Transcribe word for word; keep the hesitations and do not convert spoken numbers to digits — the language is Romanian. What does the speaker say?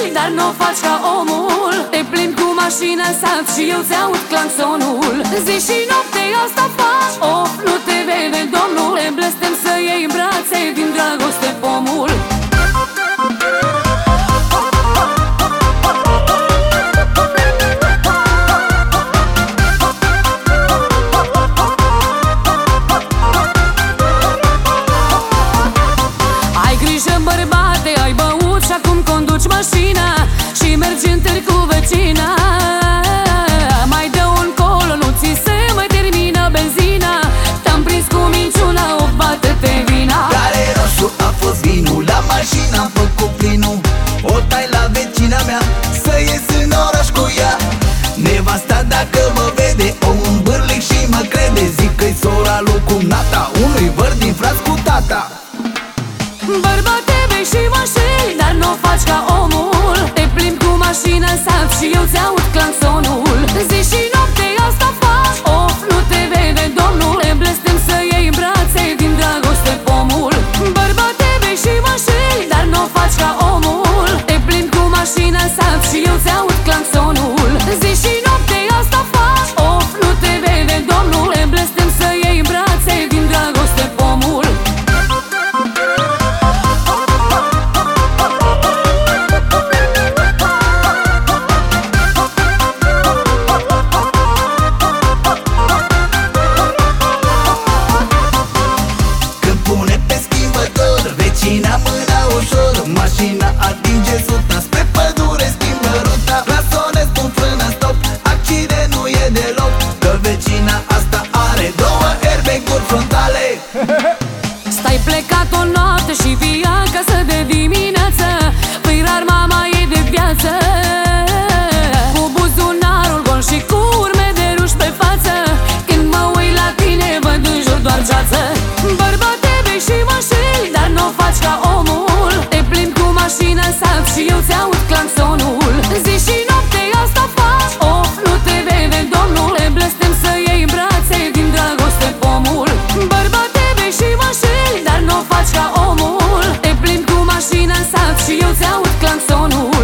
dar n-o faci ca omul. Te plimbi cu mașina în sat și eu ți-aud claxonul. Zi și noapte asta faci, of, nu te vede domnul. Te blestem să iei în brațe din dragoste pomul. Bărbate, ai băut și acum conduci mașina și mergi în târg cu vecina. Mai dă un colo, nu ți se mai termină benzina. Te-am prins cu minciuna, o bate-te vina. Care roșu a fost vinul, la mașină am făcut plinul. O tai la vecina mea, să ies în oraș cu ea. Nevasta dacă mă vede, o îmbârlic și mă crede. Zic că-i sora lui cumnata, unui văr din frați cu tata. Bărbate, bei și mă înșeli, dar n-o faci ca omul. Te plimbi cu mașina în sat și eu ți-aud claxonul. Zi și noapte asta faci, of, nu te vede domnul. Te blestem să iei în brațe din dragoste pomul. Bărbate, bei și mă înșeli, dar n-o faci ca omul. Te plimbi cu mașina în sat și eu ți-aud claxonul. Zi și noapte asta faci, of, nu te vede domnul. Te blestem să iei în brațe din dragoste pomul. Vecina mâna ușor, mașina atinge suta, spre pădure schimbă ruta. Clasonez cu frână stop, accident nu e deloc, că vecina asta are două airbag-uri frontale. Stai plecat o noapte și vii acasă de dimineață. Păi rar mama e de viață, cu buzunarul gol și cu urme de ruși pe față. Când mă uit la tine văd în jur doar geață. Bărbate, bei și mă înșeli, dar n-o faci ca omul. Te plimbi cu mașina în sat și eu ți-aud claxonul. Zi și noapte asta faci, of, nu te vede domnul. Te blestem să iei în brațe din dragoste pomul. Bărbate, bei și mă înșeli, dar n-o faci ca omul. Te plimbi cu mașina în sat și eu ți-aud claxonul.